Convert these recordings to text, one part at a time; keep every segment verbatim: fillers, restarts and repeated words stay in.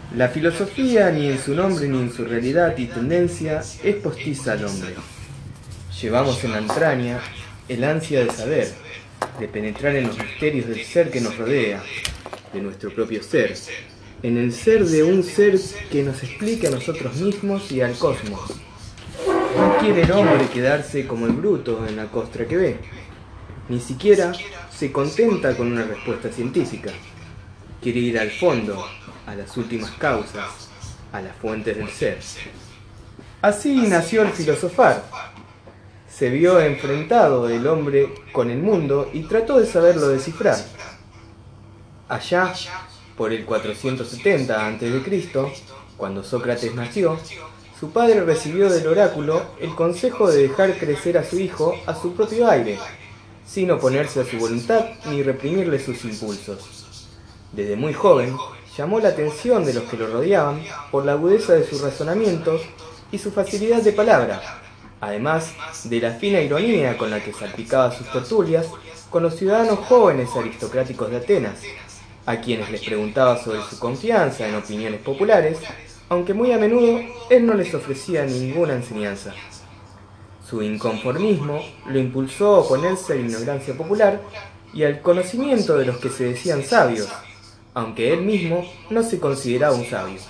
La filosofía, ni en su nombre ni en su realidad y tendencia, es postiza al hombre. Llevamos en la entraña el ansia de saber, de penetrar en los misterios del ser que nos rodea, de nuestro propio ser, en el ser de un ser que nos explique a nosotros mismos y al cosmos. No quiere el hombre quedarse como el bruto en la costra que ve. Ni siquiera se contenta con una respuesta científica. Quiere ir al fondo, a las últimas causas, a las fuentes del ser. Así nació el filosofar. Se vio enfrentado el hombre con el mundo y trató de saberlo descifrar. Allá, por el cuatrocientos setenta antes de Cristo, cuando Sócrates nació, su padre recibió del oráculo el consejo de dejar crecer a su hijo a su propio aire, sin oponerse a su voluntad ni reprimirle sus impulsos. Desde muy joven, llamó la atención de los que lo rodeaban por la agudeza de sus razonamientos y su facilidad de palabra, además de la fina ironía con la que salpicaba sus tertulias con los ciudadanos jóvenes aristocráticos de Atenas, a quienes les preguntaba sobre su confianza en opiniones populares, aunque muy a menudo él no les ofrecía ninguna enseñanza. Su inconformismo lo impulsó a oponerse a la ignorancia popular y al conocimiento de los que se decían sabios, aunque él mismo no se consideraba un sabio.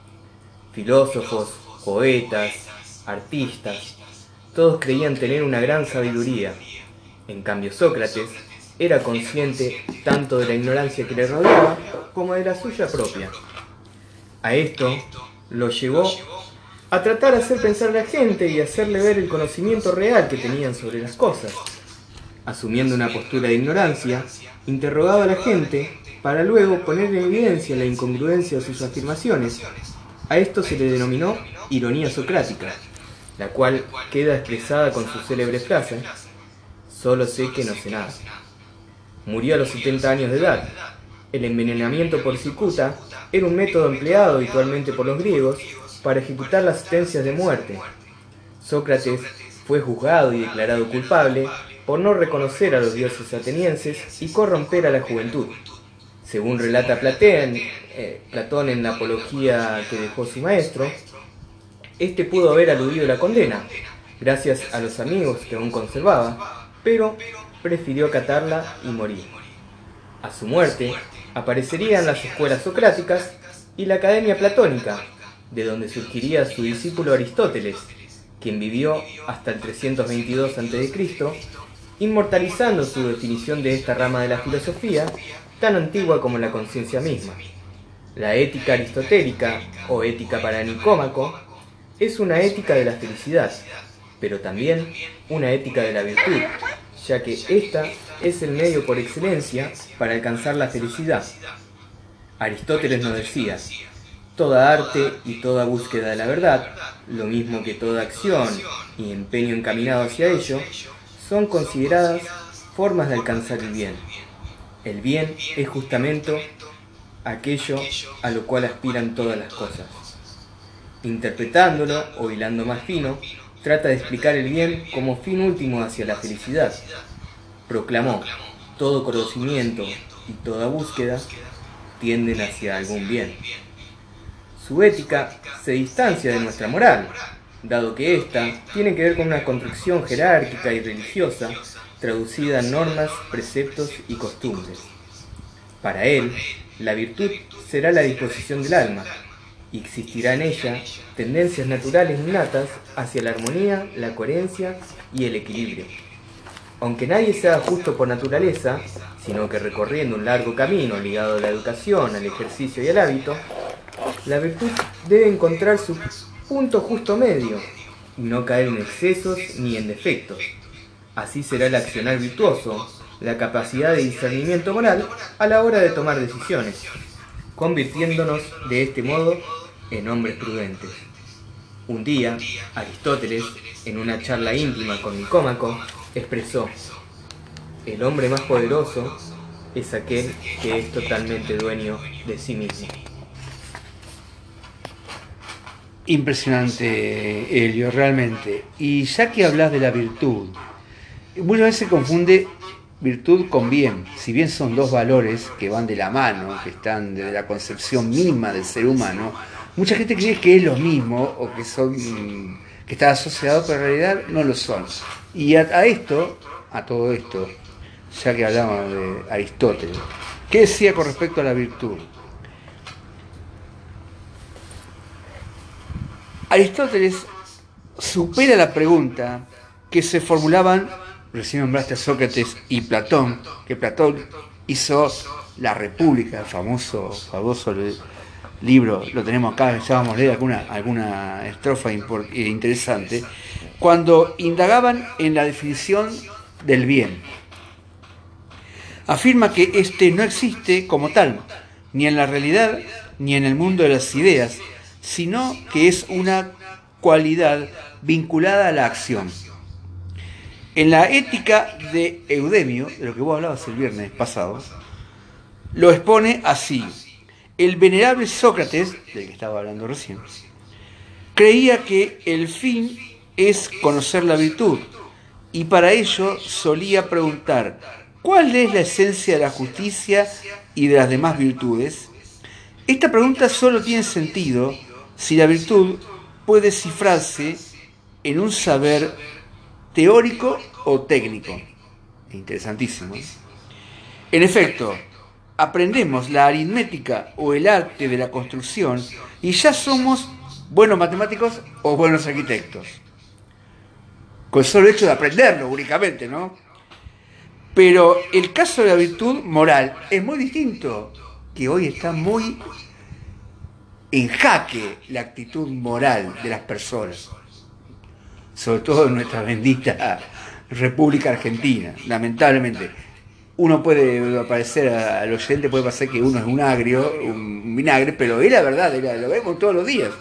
Filósofos, poetas, artistas, todos creían tener una gran sabiduría. En cambio, Sócrates era consciente tanto de la ignorancia que le rodeaba como de la suya propia. A esto lo llevó a tratar de hacer pensar a la gente y hacerle ver el conocimiento real que tenían sobre las cosas. Asumiendo una postura de ignorancia, interrogaba a la gente para luego poner en evidencia la incongruencia de sus afirmaciones. A esto se le denominó ironía socrática, la cual queda expresada con su célebre frase: «Solo sé que no sé nada». Murió a los setenta años de edad. El envenenamiento por cicuta era un método empleado habitualmente por los griegos para ejecutar las sentencias de muerte. Sócrates fue juzgado y declarado culpable por no reconocer a los dioses atenienses y corromper a la juventud. Según relata Platón, eh, Platón en la apología que dejó su maestro, este pudo haber aludido la condena, gracias a los amigos que aún conservaba, pero prefirió acatarla y morir. A su muerte, aparecerían las escuelas socráticas y la academia platónica, de donde surgiría su discípulo Aristóteles, quien vivió hasta el trescientos veintidós antes de Cristo, inmortalizando su definición de esta rama de la filosofía, tan antigua como la conciencia misma. La ética aristotélica, o ética para Nicómaco, es una ética de la felicidad, pero también una ética de la virtud, ya que ésta es el medio por excelencia para alcanzar la felicidad. Aristóteles nos decía: toda arte y toda búsqueda de la verdad, lo mismo que toda acción y empeño encaminado hacia ello, son consideradas formas de alcanzar el bien. El bien es justamente aquello a lo cual aspiran todas las cosas. Interpretándolo o hilando más fino, trata de explicar el bien como fin último hacia la felicidad. Proclamó: todo conocimiento y toda búsqueda tienden hacia algún bien. Su ética se distancia de nuestra moral, dado que ésta tiene que ver con una construcción jerárquica y religiosa traducida en normas, preceptos y costumbres. Para él, la virtud será la disposición del alma, y existirá en ella tendencias naturales innatas hacia la armonía, la coherencia y el equilibrio. Aunque nadie sea justo por naturaleza, sino que recorriendo un largo camino ligado a la educación, al ejercicio y al hábito, la virtud debe encontrar su punto justo medio y no caer en excesos ni en defectos. Así será el accionar virtuoso, la capacidad de discernimiento moral a la hora de tomar decisiones, convirtiéndonos de este modo en hombres prudentes. Un día, Aristóteles, en una charla íntima con Nicómaco, expresó: el hombre más poderoso es aquel que es totalmente dueño de sí mismo. Impresionante, Elio, realmente. Y ya que hablas de la virtud, muchas veces se confunde virtud con bien, si bien son dos valores que van de la mano, que están desde la concepción misma del ser humano, mucha gente cree que es lo mismo o que son que está asociado, pero en realidad no lo son. Y a, a esto, a todo esto, ya que hablamos de Aristóteles, ¿qué decía con respecto a la virtud? Aristóteles supera la pregunta que se formulaban, recién nombraste a Sócrates y Platón, que Platón hizo La República, el famoso, famoso libro, lo tenemos acá, ya vamos a leer alguna, alguna estrofa interesante, cuando indagaban en la definición del bien. Afirma que este no existe como tal, ni en la realidad, ni en el mundo de las ideas, sino que es una cualidad vinculada a la acción. En la ética de Eudemio, de lo que vos hablabas el viernes pasado, lo expone así. El venerable Sócrates, del que estaba hablando recién, creía que el fin es conocer la virtud, y para ello solía preguntar, ¿cuál es la esencia de la justicia y de las demás virtudes? Esta pregunta solo tiene sentido si la virtud puede cifrarse en un saber teórico o técnico. Interesantísimo. En efecto, aprendemos la aritmética o el arte de la construcción y ya somos buenos matemáticos o buenos arquitectos. Con el solo hecho de aprenderlo únicamente, ¿no? Pero el caso de la virtud moral es muy distinto, que hoy está muy en jaque la actitud moral de las personas, sobre todo en nuestra bendita República Argentina, lamentablemente. Uno puede parecer, al oyente puede parecer que uno es un agrio, un vinagre, pero es la verdad, lo vemos todos los días.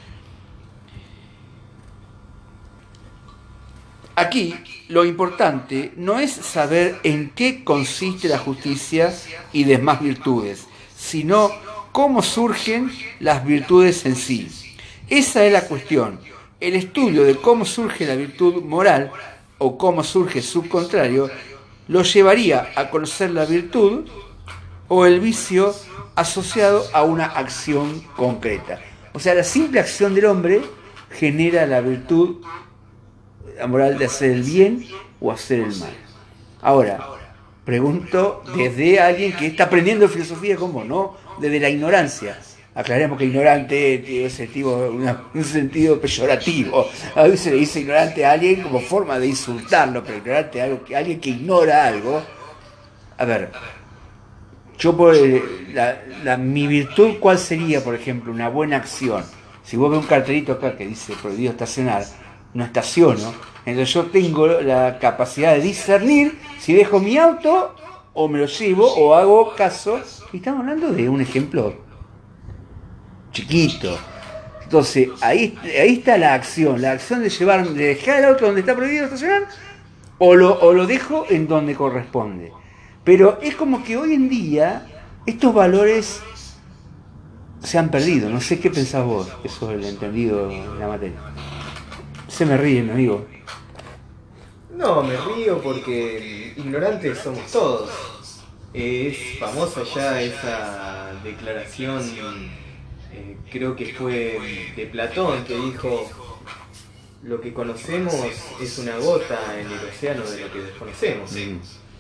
Aquí lo importante no es saber en qué consiste la justicia y demás virtudes, sino cómo surgen las virtudes en sí. Esa es la cuestión. El estudio de cómo surge la virtud moral o cómo surge su contrario lo llevaría a conocer la virtud o el vicio asociado a una acción concreta. O sea, la simple acción del hombre genera la virtud, la moral de hacer el bien o hacer el mal. Ahora, pregunto desde alguien que está aprendiendo filosofía como no, desde la ignorancia. Aclaremos que ignorante tiene sentido, una, un sentido peyorativo. A veces se le dice ignorante a alguien como forma de insultarlo, pero ignorante a, algo, a alguien que ignora algo. A ver, yo por la, la, mi virtud, ¿cuál sería, por ejemplo, una buena acción? Si vos ves un cartelito acá que dice prohibido estacionar, no estaciono, entonces yo tengo la capacidad de discernir si dejo mi auto o me lo llevo o hago caso. Y estamos hablando de un ejemplo chiquito. Entonces ahí, ahí está la acción, la acción de llevar, de dejar el auto donde está prohibido estacionar o lo, o lo dejo en donde corresponde. Pero es como que hoy en día estos valores se han perdido. No sé qué pensás vos, eso es el entendido en la materia. Se me ríe, mi amigo. No, me río porque ignorantes somos todos. Es famosa ya esa declaración, eh, creo que fue de Platón, que dijo: lo que conocemos es una gota en el océano de lo que desconocemos. Mm.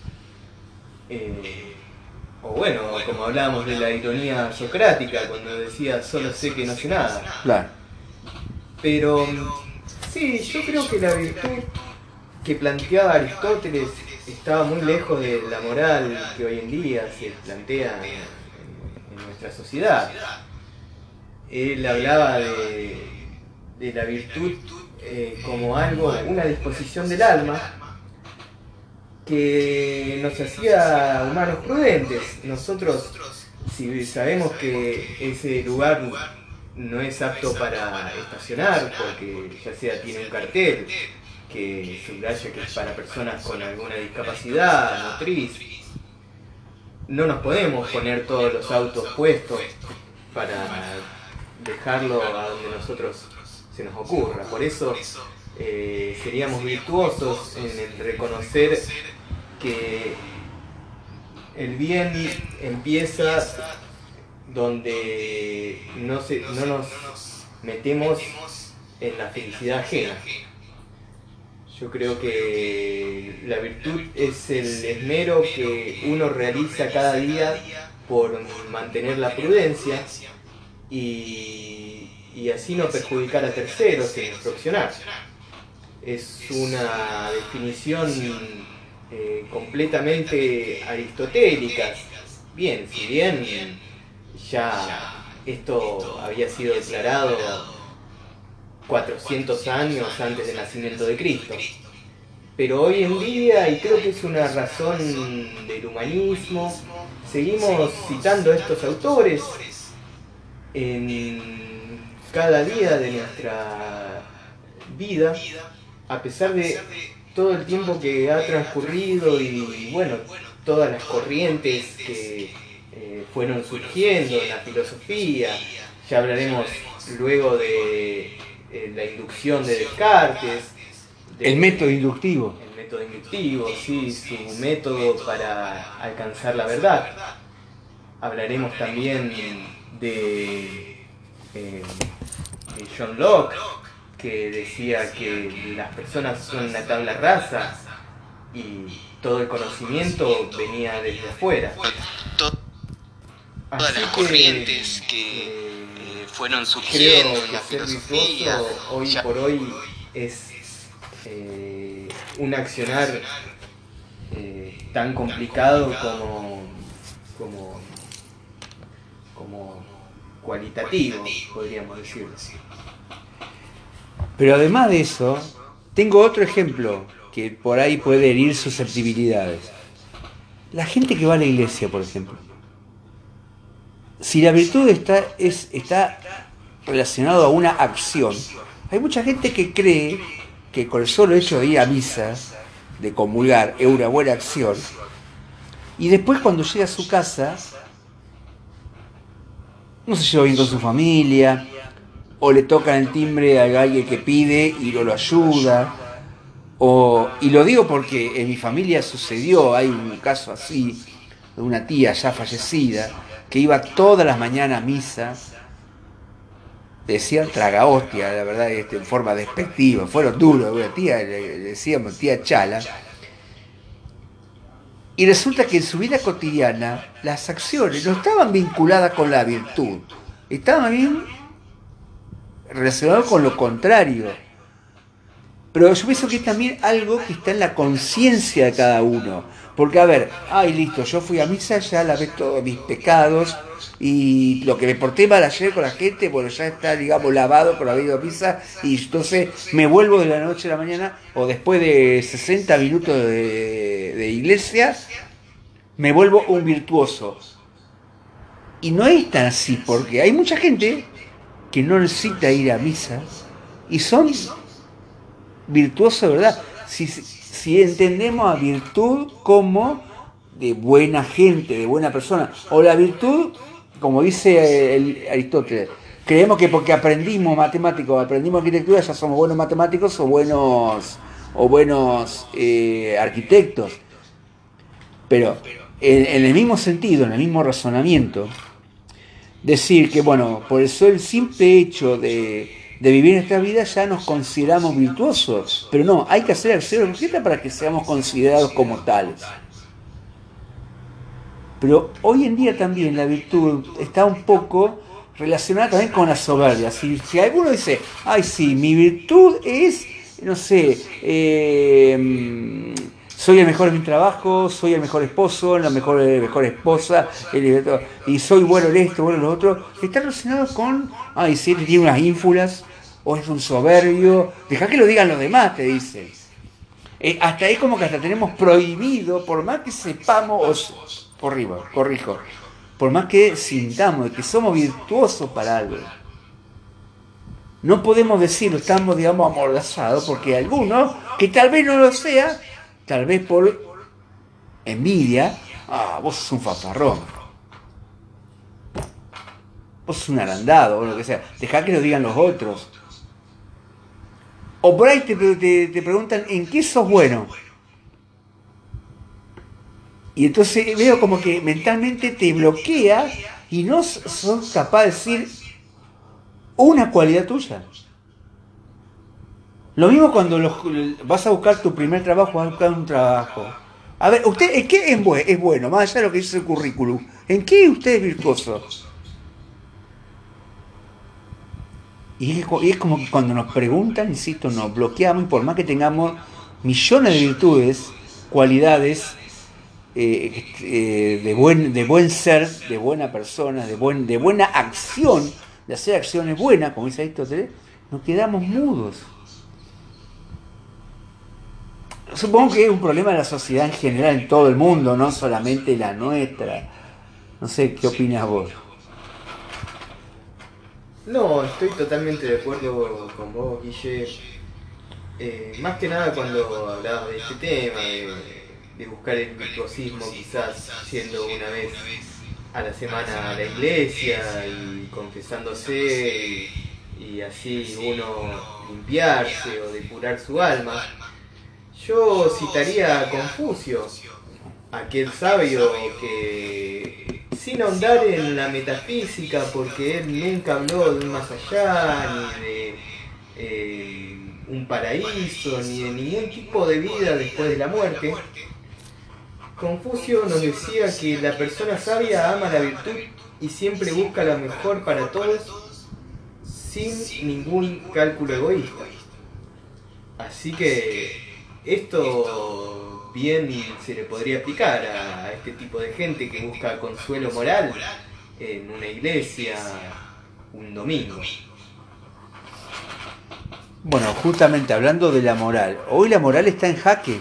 Eh, o bueno, como hablábamos de la ironía socrática, cuando decía solo sé que no sé nada. Claro. Pero sí, yo creo que la virtud que planteaba Aristóteles estaba muy lejos de la moral que hoy en día se plantea en, en, en nuestra sociedad. Él hablaba de, de la virtud eh, como algo, una disposición del alma que nos hacía humanos prudentes. Nosotros, si sabemos que ese lugar no es apto para estacionar, porque ya sea tiene un cartel que subraya que es para personas con alguna discapacidad motriz, no nos podemos poner todos los autos puestos para dejarlo a donde nosotros se nos ocurra. Por eso eh, seríamos virtuosos en el reconocer que el bien empieza donde no, se, no nos metemos en la felicidad ajena. Yo creo que la virtud es el esmero que uno realiza cada día por mantener la prudencia y, y así no perjudicar a terceros en nuestro accionar. Es una definición eh, completamente aristotélica. Bien, si bien ya esto había sido declarado cuatrocientos años antes del nacimiento de Cristo. Pero hoy en día, y creo que es una razón del humanismo, seguimos citando a estos autores en cada día de nuestra vida, a pesar de todo el tiempo que ha transcurrido y, bueno, todas las corrientes que eh, fueron surgiendo en la filosofía. Ya hablaremos luego de la inducción de Descartes. De, el método inductivo. El método inductivo, sí, su método para alcanzar la verdad. Hablaremos también de, eh, de John Locke, que decía que las personas son una tabla rasa y todo el conocimiento venía desde afuera. Todas las corrientes que eh, fueron surgiendo en la filosofía. Hoy ya por hoy es eh, un accionar eh, tan complicado como, como, como cualitativo, podríamos decirlo. Pero además de eso, tengo otro ejemplo que por ahí puede herir susceptibilidades. La gente que va a la iglesia, por ejemplo. Si la virtud está, es, está relacionada a una acción, hay mucha gente que cree que con el solo hecho de ir a misa, de comulgar, es una buena acción, y después cuando llega a su casa, no se lleva bien con su familia, o le tocan el timbre a alguien que pide y no lo ayuda, o, y lo digo porque en mi familia sucedió, hay un caso así, de una tía ya fallecida, que iba todas las mañanas a misa, decían traga hostia, la verdad, este, en forma despectiva, fueron duros, una tía, le decíamos tía Chala, y resulta que en su vida cotidiana las acciones no estaban vinculadas con la virtud, estaban bien relacionadas con lo contrario. Pero yo pienso que es también algo que está en la conciencia de cada uno. Porque, a ver, ay, listo, yo fui a misa, ya lavé todos mis pecados y lo que me porté mal ayer con la gente, bueno, ya está, digamos, lavado por haber ido a misa y entonces me vuelvo de la noche a la mañana o después de sesenta minutos de, de iglesia, me vuelvo un virtuoso. Y no es tan así, porque hay mucha gente que no necesita ir a misa y son virtuosos, ¿verdad? Si, si entendemos a virtud como de buena gente, de buena persona, o la virtud, como dice el Aristóteles, creemos que porque aprendimos matemáticos, aprendimos arquitectura, ya somos buenos matemáticos o buenos, o buenos eh, arquitectos. Pero en, en el mismo sentido, en el mismo razonamiento, decir que, bueno, por eso el simple hecho de de vivir esta vida ya nos consideramos virtuosos, pero no, hay que hacer acciones concretas para que seamos considerados como tales. Pero hoy en día también la virtud está un poco relacionada también con la soberbia. Si, si alguno dice, ay sí, mi virtud es, no sé, eh, soy el mejor en mi trabajo, soy el mejor esposo, la mejor, la mejor esposa, el, y soy bueno en esto, bueno en lo otro, está relacionado con, ay sí, tiene unas ínfulas, o es un soberbio, deja que lo digan los demás, te dicen. Eh, hasta es como que hasta tenemos prohibido, por más que sepamos, o, corrijo, corrijo, por más que sintamos que somos virtuosos para algo, no podemos decirlo, estamos, digamos, amordazados, porque algunos, que tal vez no lo sea, tal vez por envidia, ah, vos sos un fanfarrón, vos sos un agrandado, o lo que sea, dejá que lo digan los otros. O por ahí te, te, te preguntan, ¿en qué sos bueno? Y entonces veo como que mentalmente te bloquea y no sos capaz de decir una cualidad tuya. Lo mismo cuando los, vas a buscar tu primer trabajo, vas a buscar un trabajo. A ver, ¿usted en qué es, buen, es bueno? Más allá de lo que dice el currículum. ¿En qué usted es virtuoso? Y es, y es como que cuando nos preguntan, insisto, nos bloqueamos y por más que tengamos millones de virtudes, cualidades, eh, eh, de, buen, de buen ser, de buena persona, de, buen, de buena acción, de hacer acciones buenas, como dice Aristóteles, nos quedamos mudos. Supongo que es un problema de la sociedad en general, en todo el mundo, no solamente la nuestra. No sé, ¿qué opinas vos? No, estoy totalmente de acuerdo con vos, Guille. Eh, más que nada cuando hablabas de este tema, de, de buscar el virtuosismo, quizás yendo una vez a la semana a la iglesia y confesándose y, y así uno limpiarse o depurar su alma. Yo citaría a Confucio, aquel sabio que, sin ahondar en la metafísica, porque él nunca habló de un más allá, ni de eh, un paraíso, ni de ningún tipo de vida después de la muerte, Confucio nos decía que la persona sabia ama la virtud y siempre busca lo mejor para todos, sin ningún cálculo egoísta. Así que esto bien se le podría aplicar a este tipo de gente que busca consuelo moral en una iglesia un domingo. Bueno, justamente hablando de la moral, hoy la moral está en jaque.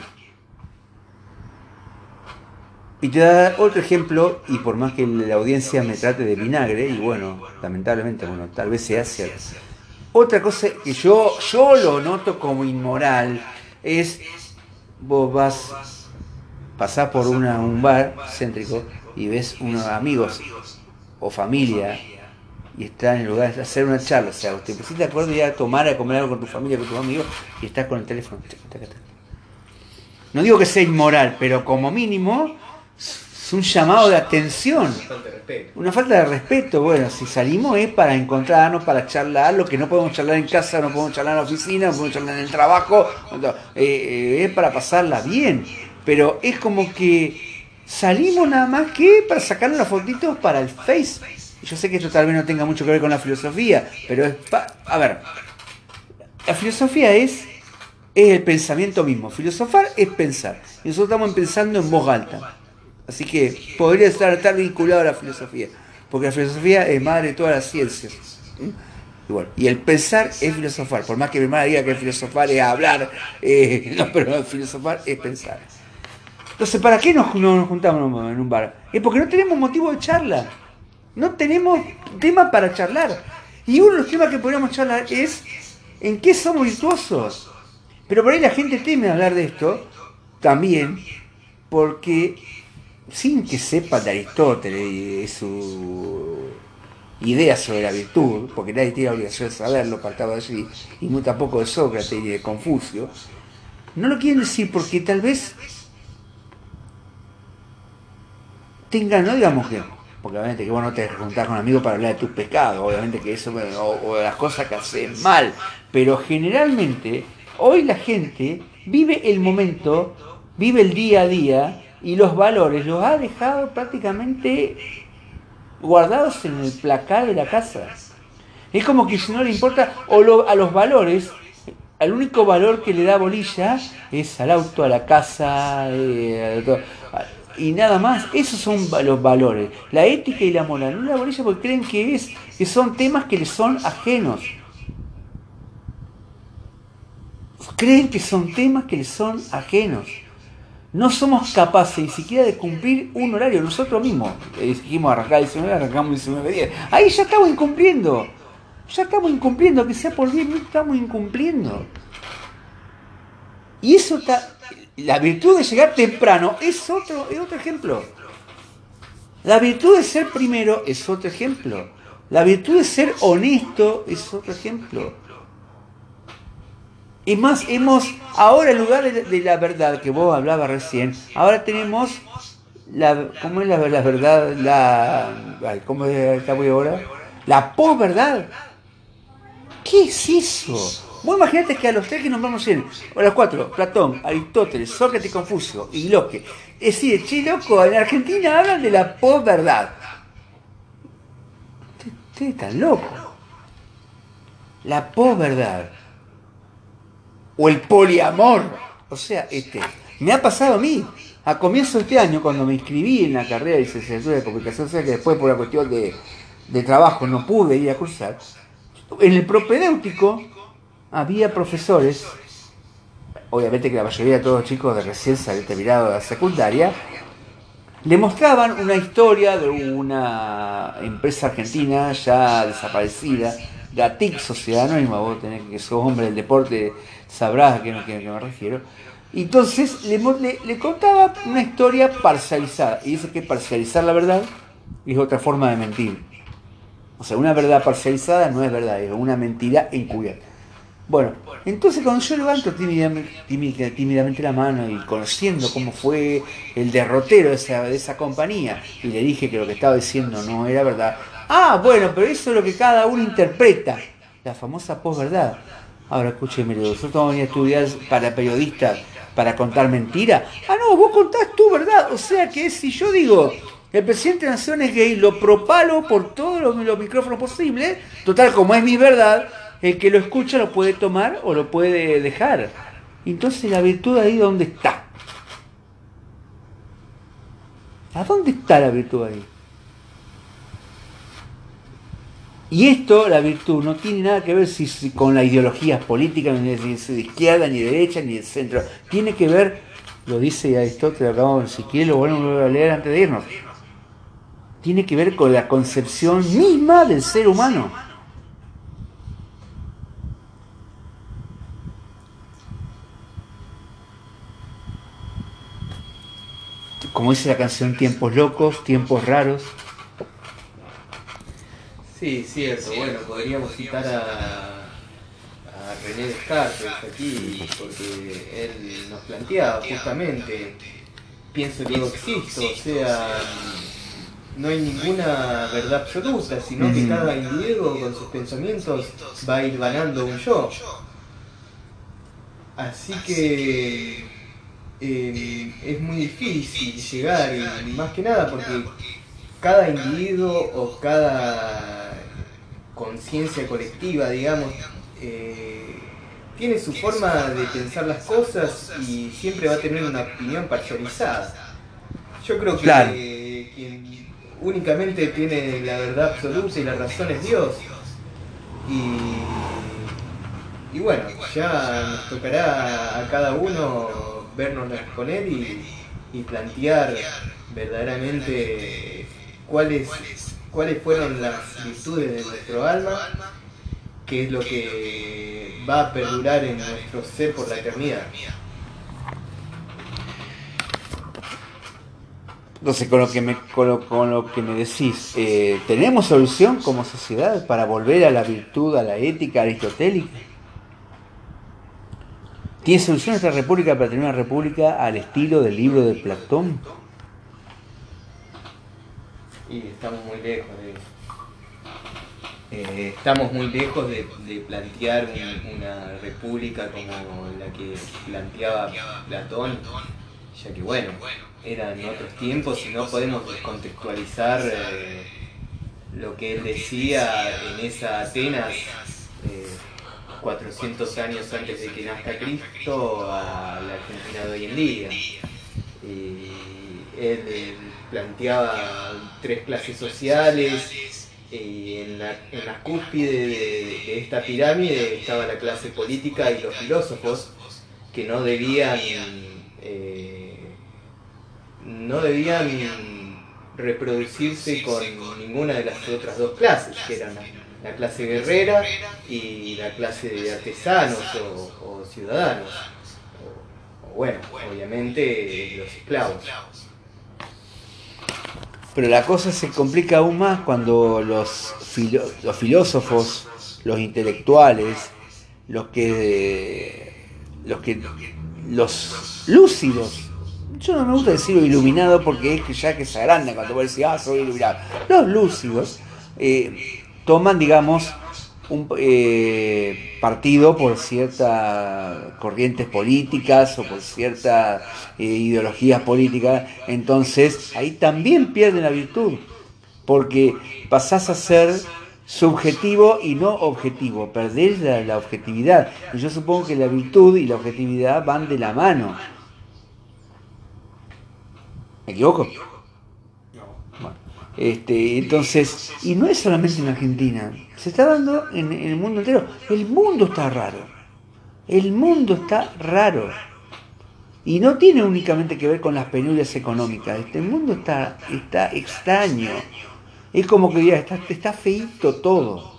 Y te da otro ejemplo, y por más que la audiencia me trate de vinagre, y bueno, lamentablemente, bueno, tal vez sea cierto. Otra cosa que yo, yo lo noto como inmoral es, vos vas, pasás por una, un bar céntrico y ves unos amigos o familia y están en lugar de hacer una charla, o sea, te pusiste de acuerdo y a tomar, a comer algo con tu familia, con tus amigos y estás con el teléfono. No digo que sea inmoral, pero como mínimo es un llamado de atención. Una falta de respeto. Una falta de respeto. Bueno, si salimos es para encontrarnos, para charlar, lo que no podemos charlar en casa, no podemos charlar en la oficina, no podemos charlar en el trabajo, eh, es para pasarla bien. Pero es como que salimos nada más que para sacar unas fotitos para el Face. Yo sé que esto tal vez no tenga mucho que ver con la filosofía, pero es... Pa- a ver, la filosofía es, es el pensamiento mismo. Filosofar es pensar. Y nosotros estamos pensando en voz alta. Así que podría estar, estar vinculado a la filosofía, porque la filosofía es madre de todas las ciencias. Y, bueno, y el pensar es filosofar, por más que mi hermana diga que filosofar es hablar, eh, no, pero filosofar es pensar. Entonces, ¿para qué nos, nos juntamos en un bar? Es porque no tenemos motivo de charla, no tenemos tema para charlar. Y uno de los temas que podríamos charlar es en qué somos virtuosos. Pero por ahí la gente teme hablar de esto también, porque sin que sepa de Aristóteles y de su idea sobre la virtud, porque nadie tiene la obligación de saberlo, partaba de allí, y muy tampoco de Sócrates y de Confucio, no lo quieren decir porque tal vez tengan, no digamos que, porque obviamente que vos no te juntás con amigos para hablar de tus pecados, obviamente que eso, o, o de las cosas que haces mal, pero generalmente hoy la gente vive el momento, vive el día a día, y los valores los ha dejado prácticamente guardados en el placar de la casa. Es como que si no le importa, o lo, a los valores, el único valor que le da bolilla es al auto, a la casa, eh, a todo, y nada más. Esos son los valores, la ética y la moral. No la bolilla porque creen que, es, que son temas que les son ajenos. Creen que son temas que les son ajenos. No somos capaces ni siquiera de cumplir un horario. Nosotros mismos eh, dijimos arrancar diecinueve, arrancamos diecinueve diez. Ahí ya estamos incumpliendo. Ya estamos incumpliendo, que sea por bien, no estamos incumpliendo. Y eso está. La virtud de llegar temprano es otro, es otro ejemplo. La virtud de ser primero es otro ejemplo. La virtud de ser honesto es otro ejemplo. Y más, hemos, ahora en lugar de, de la verdad que vos hablabas recién, ahora tenemos la, ¿cómo es la, la verdad? La, ay, ¿cómo es la voy ahora? La posverdad. ¿Qué es eso? Vos imaginate que a los tres que nombramos en, o a los cuatro, Platón, Aristóteles, Sócrates, Confucio y Locke, es decir, che, loco, en Argentina hablan de la posverdad. Ustedes están locos. La posverdad. O el poliamor. O sea, este, me ha pasado a mí. A comienzo de este año, cuando me inscribí en la carrera de licenciatura de comunicación social, que después por una cuestión de, de trabajo no pude ir a cursar, en el propedéutico había profesores, obviamente que la mayoría de todos los chicos de recién terminado de la secundaria, le mostraban una historia de una empresa argentina ya desaparecida, Gatic Sociedad Anónima. Vos tenés que sos hombre del deporte, sabrás a qué, qué, qué me refiero. Y entonces le, le, le contaba una historia parcializada. Y dice que parcializar la verdad es otra forma de mentir. O sea, una verdad parcializada no es verdad, es una mentira encubierta. Bueno, entonces cuando yo levanto tímidamente, tímidamente, tímidamente la mano y conociendo cómo fue el derrotero de esa, de esa compañía, y le dije que lo que estaba diciendo no era verdad, ah, bueno, pero eso es lo que cada uno interpreta, la famosa posverdad. Ahora escúcheme, nosotros vamos a venir a estudiar para periodistas para contar mentiras. Ah, no, vos contás tu verdad, o sea que si yo digo, el presidente de Naciones Gay, lo propalo por todos los, los micrófonos posibles, total, como es mi verdad, el que lo escucha lo puede tomar o lo puede dejar. Entonces la virtud ahí, ¿dónde está? ¿A dónde está la virtud ahí? Y esto, la virtud, no tiene nada que ver si, si con las ideologías políticas, ni de izquierda, ni de derecha, ni de centro. Tiene que ver, lo dice Aristóteles, acabamos, si quiere lo volvemos a leer antes de irnos. Tiene que ver con la concepción misma del ser humano. Como dice la canción, tiempos locos, tiempos raros. Sí, cierto. Bueno, podríamos citar a, a René Descartes aquí, porque él nos planteaba justamente, pienso que luego existo, o sea, no hay ninguna verdad absoluta, sino que cada individuo con sus pensamientos va a ir ganando un yo. Así que eh, es muy difícil llegar, y más que nada porque cada individuo o cada conciencia colectiva, digamos, eh, tiene su forma de pensar las cosas y siempre va a tener una opinión parcializada. Yo creo que Claro. eh, quien únicamente tiene la verdad absoluta y la razón es Dios. Y, y bueno, ya nos tocará a cada uno vernos con él y, y plantear verdaderamente cuáles, cuáles fueron las virtudes de nuestro alma, qué es lo que va a perdurar en nuestro ser por la eternidad. Entonces, con lo que me, con lo, con lo que me decís, eh, ¿tenemos solución como sociedad para volver a la virtud, a la ética aristotélica? ¿Tiene solución nuestra república para tener una república al estilo del libro de Platón? Y estamos muy lejos de eso. Eh, estamos muy lejos de, de plantear un, una república como la que planteaba Platón, ya que bueno, eran otros tiempos y no podemos descontextualizar eh, lo que él decía en esa Atenas eh, cuatrocientos años antes de que nazca Cristo a la Argentina de hoy en día. Y él, él planteaba tres clases sociales y en la, en la cúspide de, de esta pirámide estaba la clase política y los filósofos que no debían eh, no debían reproducirse con ninguna de las otras dos clases, que eran la, la clase guerrera y la clase de artesanos o, o ciudadanos, o, o bueno, obviamente los esclavos. Pero la cosa se complica aún más cuando los, filo, los filósofos, los intelectuales, los que, los que, los lúcidos, yo no me gusta decirlo iluminado porque es que ya que se agranda cuando vos decís, ah, soy iluminado. Los lúcidos eh, toman, digamos, un eh, partido por ciertas corrientes políticas o por ciertas eh, ideologías políticas, entonces ahí también pierden la virtud, porque pasás a ser subjetivo y no objetivo, perdés la, la objetividad. Y yo supongo que la virtud y la objetividad van de la mano. ¿Me equivoco? Bueno, este, entonces, y no es solamente en Argentina, se está dando en, en el mundo entero. El mundo está raro. El mundo está raro. Y no tiene únicamente que ver con las penurias económicas. Este mundo está, está extraño. Es como que ya está, está feíto todo.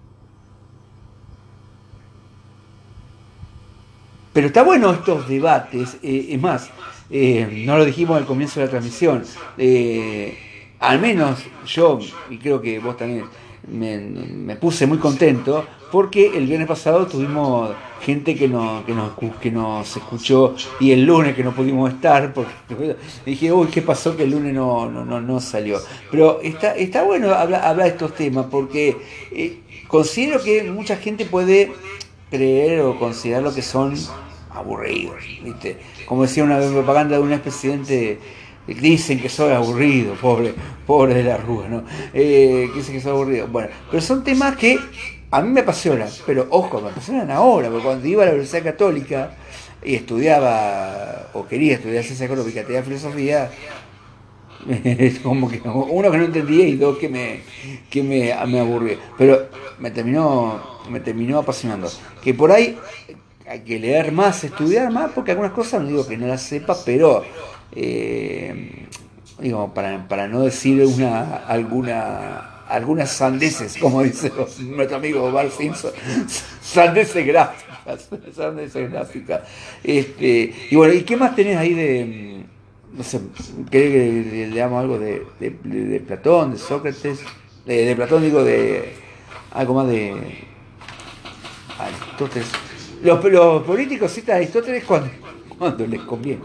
Pero está bueno estos debates. Eh, es más, eh, no lo dijimos al comienzo de la transmisión. Eh, al menos yo, y creo que vos también, me, me puse muy contento porque el viernes pasado tuvimos gente que nos, que nos, que nos escuchó, y el lunes que no pudimos estar porque dije, uy, ¿qué pasó que el lunes no, no, no, no salió? Pero está, está bueno hablar, hablar de estos temas porque eh, considero que mucha gente puede creer o considerar lo que son aburridos, ¿viste? Como decía una propaganda de un expresidente, dicen que soy aburrido, pobre, pobre de la Rúa, ¿no? Eh, que dicen que soy aburrido. Bueno, pero son temas que a mí me apasionan, pero ojo, me apasionan ahora, porque cuando iba a la Universidad Católica y estudiaba, o quería estudiar ciencia económica, tenía filosofía, es como que uno que no entendía y dos que me que me, me aburría, pero me terminó me terminó apasionando. Que por ahí hay que leer más, estudiar más, porque algunas cosas no digo que no las sepa, pero eh, digo, para, para no decir una alguna algunas sandeces, como dice nuestro amigo Bart Simpson, sandeces gráficas, sandeces gráficas. Este, y bueno, ¿y qué más tenés ahí de, no sé, querés que leamos algo de, de, de, de Platón, de Sócrates, de, de Platón digo, de algo más de Aristóteles? Los, los políticos citan a Aristóteles cuando, cuando les conviene.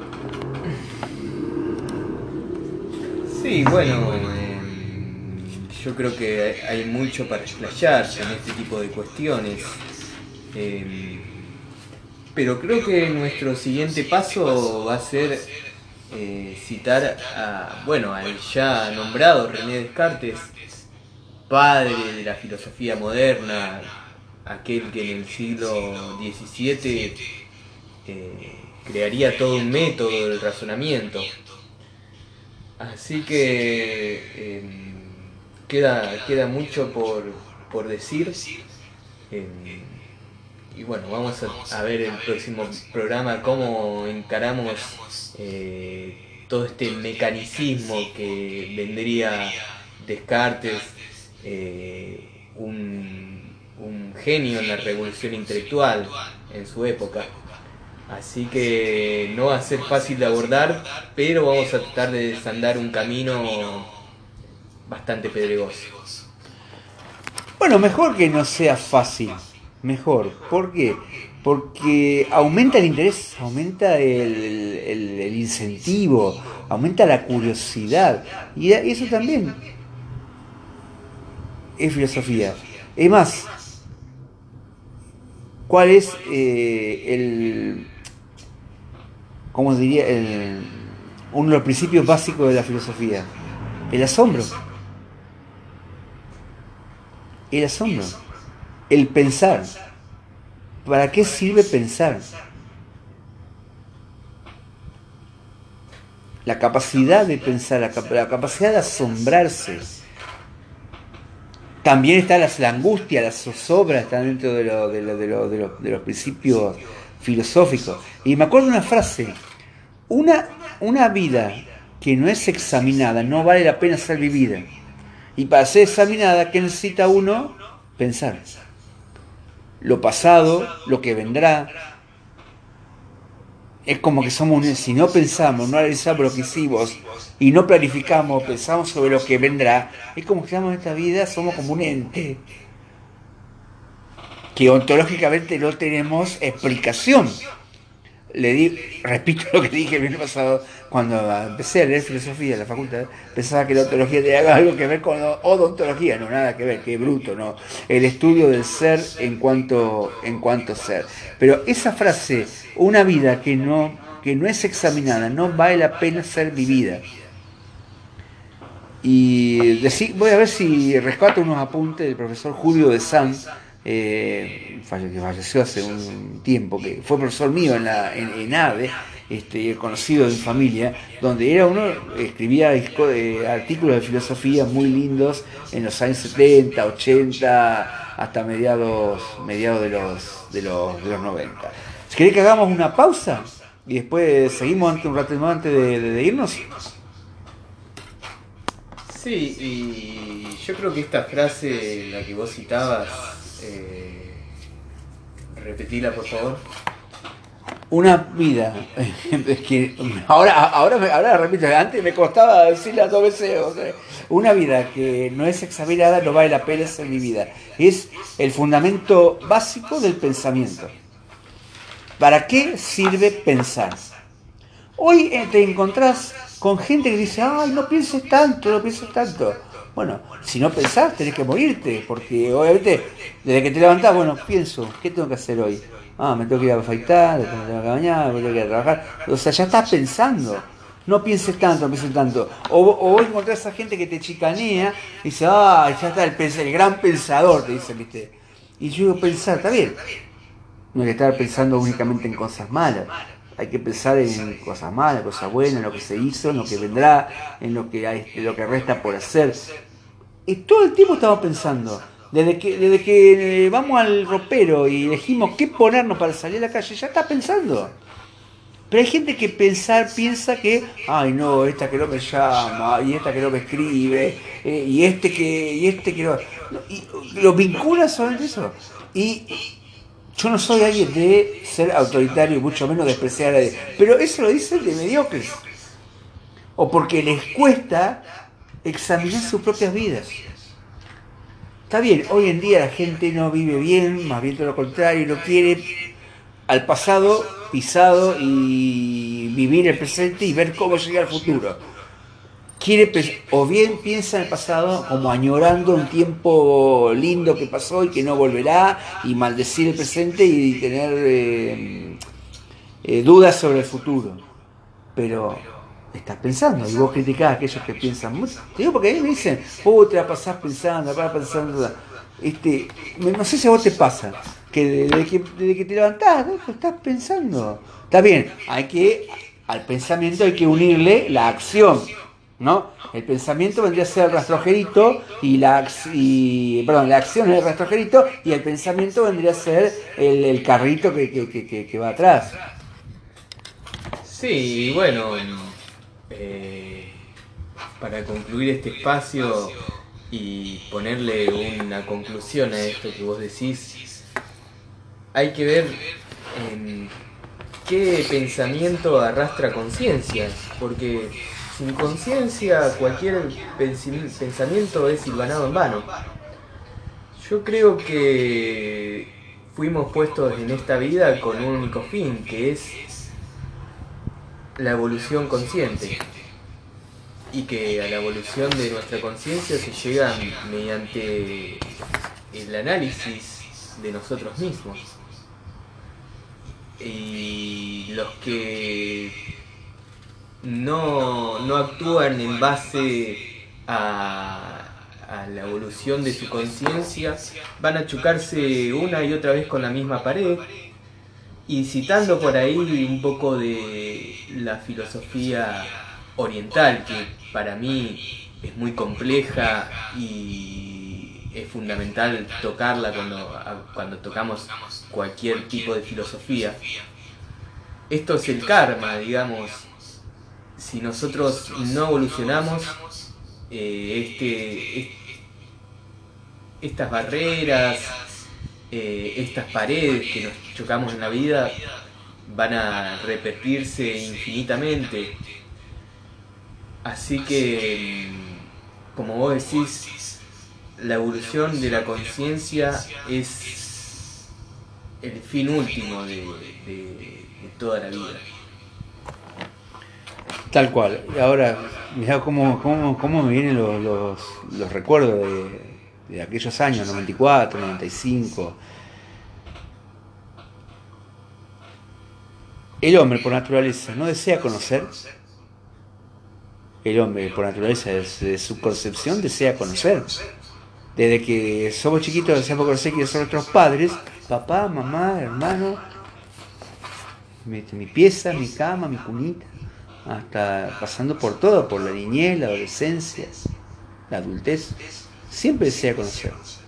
Sí, bueno, eh, yo creo que hay mucho para explayarse en este tipo de cuestiones. Eh, pero creo que nuestro siguiente paso va a ser eh, citar a, bueno, al ya nombrado René Descartes, padre de la filosofía moderna, aquel que en el siglo diecisiete eh, crearía todo un método del razonamiento. Así que eh, queda, queda mucho por, por decir. Eh, y bueno, vamos a, a ver el próximo programa cómo encaramos eh, todo este mecanicismo que vendría Descartes, eh, un, un genio en la revolución intelectual en su época. Así que no va a ser fácil de abordar, pero vamos a tratar de desandar un camino bastante pedregoso. Bueno, mejor que no sea fácil, mejor. ¿Por qué? Porque aumenta el interés, aumenta el, el, el incentivo, aumenta la curiosidad, y eso también es filosofía. Es más, ¿cuál es eh, el, cómo diría, el, uno de los principios básicos de la filosofía? El asombro. El asombro. El pensar. ¿Para qué sirve pensar? La capacidad de pensar, la, cap- la capacidad de asombrarse. También está la, la angustia, la zozobra, está dentro de, lo, de, lo, de, lo, de, lo, de los principios filosóficos. Y me acuerdo de una frase: una, una vida que no es examinada no vale la pena ser vivida. Y para ser examinada, ¿qué necesita uno? Pensar. Lo pasado, lo que vendrá. Es como que somos un, si no pensamos, no analizamos lo que hicimos y no planificamos, pensamos sobre lo que vendrá, es como que estamos en esta vida, somos como un ente que ontológicamente no tenemos explicación. le di, repito lo que dije el viernes pasado, cuando empecé a leer filosofía en la facultad, pensaba que la ontología tenía algo que ver con odontología, no, nada que ver, qué bruto, no. El estudio del ser en cuanto, en cuanto ser. Pero esa frase, una vida que no, que no es examinada, no vale la pena ser vivida. Y decir, voy a ver si rescato unos apuntes del profesor Julio de Sanz, eh, que falleció hace un tiempo, que fue profesor mío en, la, en, en ADE, este, conocido de mi familia, donde era uno, escribía eh, artículos de filosofía muy lindos en los años setenta, ochenta, hasta mediados, mediados de, los, de, los, de los noventa. ¿Querés que hagamos una pausa? Y después seguimos antes, un rato más antes de, de, de irnos. Sí, y yo creo que esta frase, la que vos citabas, eh, repetila por favor. Una vida, es que ahora, ahora, ahora la repito, antes me costaba decirla dos veces, o sea, una vida que no es examinada no vale la pena ser vivida. Es el fundamento básico del pensamiento. ¿Para qué sirve pensar? Hoy te encontrás con gente que dice, ay, no pienses tanto, no pienses tanto. Bueno, si no pensás, tenés que morirte, porque obviamente, desde que te levantás, bueno, pienso, ¿qué tengo que hacer hoy? Ah, me tengo que ir a afeitar, me tengo que bañar, me tengo que ir a trabajar. O sea, ya estás pensando. No pienses tanto, no pienses tanto. O, o vos encontrás a esa gente que te chicanea y dice, ah, ya está el, el gran pensador, te dicen, ¿viste? Y yo digo, pensar, está bien. No hay que estar pensando únicamente en cosas malas. Hay que pensar en cosas malas, cosas buenas, en lo que se hizo, en lo que vendrá, en lo que, hay, en lo que resta por hacer. Y todo el tiempo estamos pensando. Desde que, desde que vamos al ropero y elegimos qué ponernos para salir a la calle, ya está pensando. Pero hay gente que pensar piensa que, ay no, esta que no me llama, y esta que no me escribe, eh, y este que, y este que no. Y lo vincula solamente eso. Y yo no soy alguien de ser autoritario y mucho menos despreciar a nadie. Pero eso lo dicen de mediocres. O porque les cuesta examinar sus propias vidas. Está bien, hoy en día la gente no vive bien, más bien todo lo contrario, no quiere al pasado pisado y vivir el presente y ver cómo llega el futuro. Quiere, o bien piensa en el pasado como añorando un tiempo lindo que pasó y que no volverá, y maldecir el presente y tener eh, eh, dudas sobre el futuro. Pero estás pensando, y vos criticás a aquellos que piensan mucho. Te digo porque a mí me dicen, oh, te la pasás pensando, te la pasás pensando. Este, no sé si a vos te pasa, que desde que, desde que te levantás, ¿no? Estás pensando. Está bien, hay que, al pensamiento hay que unirle la acción, ¿no? El pensamiento vendría a ser el rastrojerito y la, y, perdón, la acción es el rastrojerito y el pensamiento vendría a ser el, el carrito que, que, que, que va atrás. Sí, bueno, eh, para concluir este espacio y ponerle una conclusión a esto que vos decís, hay que ver en qué pensamiento arrastra conciencia, porque sin conciencia cualquier pensamiento es hilvanado en vano. Yo creo que fuimos puestos en esta vida con un único fin, que es la evolución consciente, y que a la evolución de nuestra conciencia se llega mediante el análisis de nosotros mismos. Y los que no, no actúan en base a, a la evolución de su conciencia van a chocarse una y otra vez con la misma pared. Y citando por ahí un poco de la filosofía oriental, que para mí es muy compleja y es fundamental tocarla cuando, cuando tocamos cualquier tipo de filosofía. Esto es el karma, digamos. Si nosotros no evolucionamos, eh, este, est- estas barreras, eh, estas paredes que nos chocamos en la vida van a repetirse infinitamente. Así que, como vos decís, la evolución de la conciencia es, el fin último de, de, de toda la vida. Tal cual. Y ahora, mirá cómo, cómo, cómo me vienen los, los, los recuerdos de, de aquellos años, noventa y cuatro, noventa y cinco. El hombre por naturaleza no desea conocer. El hombre por naturaleza, desde su concepción, desea conocer. Desde que somos chiquitos deseamos conocer quiénes son nuestros padres, papá, mamá, hermano, mi, mi pieza, mi cama, mi cunita, hasta pasando por todo, por la niñez, la adolescencia, la adultez. Siempre desea conocer.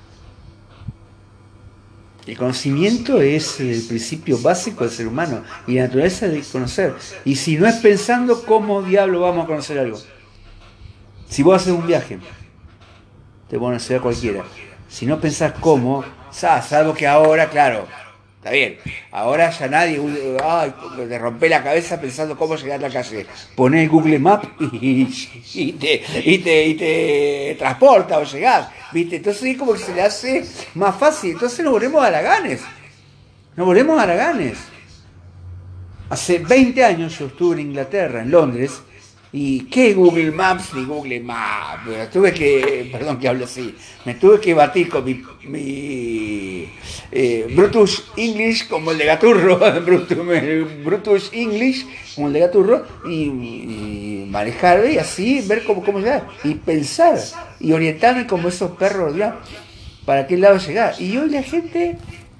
El conocimiento es el principio básico del ser humano y la naturaleza de conocer. Y si no es pensando, ¿cómo diablo vamos a conocer algo? Si vos haces un viaje, te pones a una ciudad cualquiera, si no pensás cómo, salvo que ahora, claro, está bien, ahora ya nadie, ay, te rompe la cabeza pensando cómo llegar a la calle. Ponés Google Maps y, y, te, y, te, y te transporta o llegás, ¿viste? Entonces es como que se le hace más fácil. Entonces nos volvemos haraganes. Nos volvemos haraganes. Hace veinte años yo estuve en Inglaterra, en Londres, y ¿qué Google Maps ni Google Maps? Me tuve que, perdón que hablo así, me tuve que batir con mi, mi eh, British English como el de Gaturro, British English como el de Gaturro, y, y manejar y así, ver cómo, cómo llegar, y pensar, y orientarme como esos perros, ¿ya? ¿Para qué lado llegar? Y hoy la gente,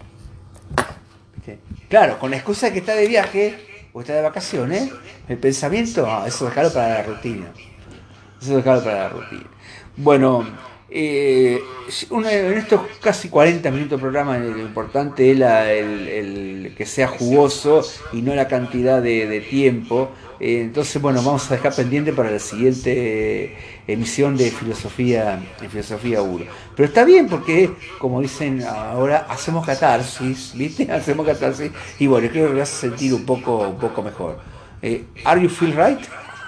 claro, con la excusa de que está de viaje, o está de vacaciones, el pensamiento, ah, eso dejarlo para la rutina. Eso dejarlo para la rutina. Bueno, eh, una, en estos casi cuarenta minutos de programa, lo importante es la, el, el que sea jugoso y no la cantidad de, de tiempo. Eh, entonces, bueno, vamos a dejar pendiente para la siguiente emisión de Filosofía en Filosofía uno. Pero está bien porque, como dicen ahora, hacemos catarsis, ¿viste? Hacemos catarsis y bueno, creo que me vas a sentir un poco, un poco mejor. Eh, ¿Are you feel right?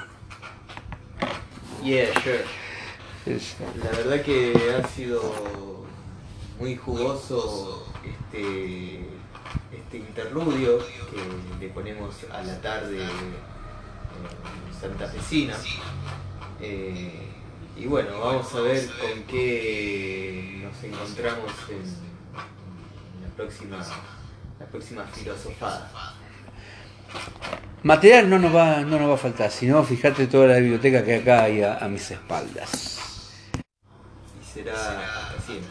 Yeah, sure. La verdad que ha sido muy jugoso este, este interludio que le ponemos a la tarde eh, santafesina. Eh, y bueno, vamos a ver con qué nos encontramos en, en la próxima, la próxima filosofada. Material no nos va, no nos va a faltar, sino fíjate toda la biblioteca que acá hay a, a mis espaldas. Y será hasta siempre.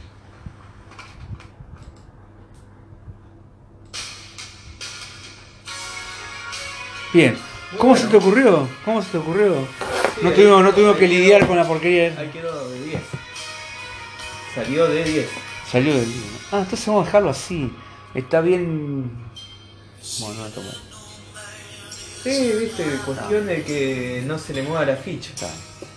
Bien, ¿cómo bueno. se te ocurrió? ¿Cómo se te ocurrió? Sí, no tuvimos, no tuvimos que lidiar quedó, con la porquería. Ahí quedó de diez. Salió de diez. Salió de diez. Ah, entonces vamos a dejarlo así. Está bien. Bueno, no tomar. Sí, viste, cuestión ah. de que no se le mueva la ficha. Está.